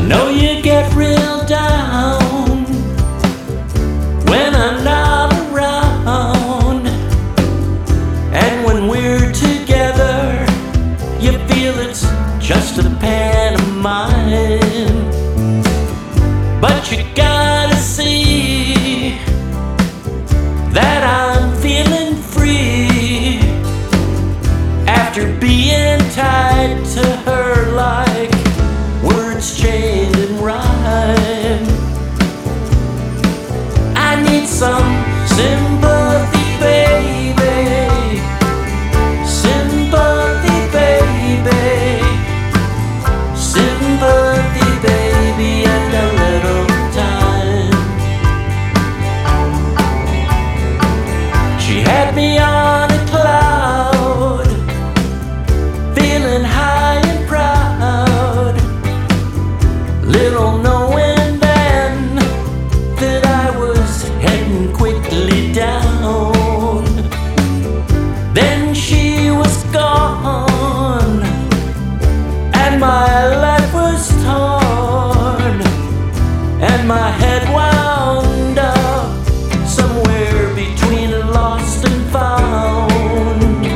know you get real down when I'm not around, and when we're together, you feel it's just a pantomime. But you gotta see that I'm feeling free after being tied to her like words chained in rhyme. I need some sympathy, baby. Sympathy, baby. Sympathy, baby, and a little time. She had me on a cloud, feeling high and proud, little knowing then that I was heading quickly down. Then she was gone, and my life was torn, and my head wound up somewhere between lost and found.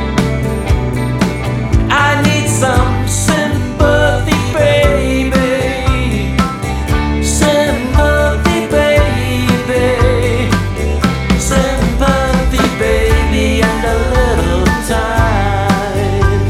I need some sympathy, baby. Sympathy, baby. Sympathy, baby, and a little time.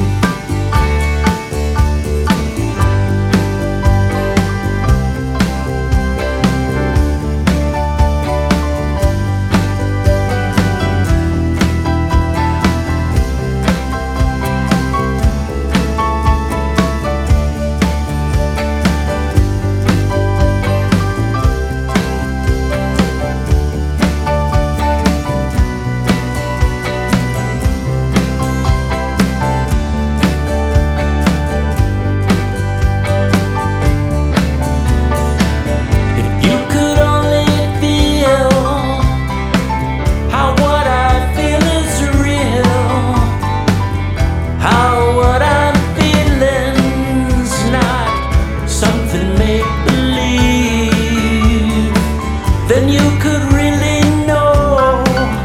Then you could really know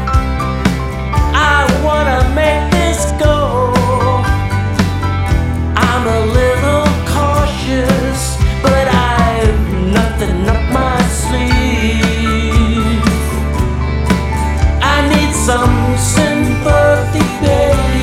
I wanna make this go. I'm a little cautious, but I've nothing up my sleeve. I need some sympathy, baby.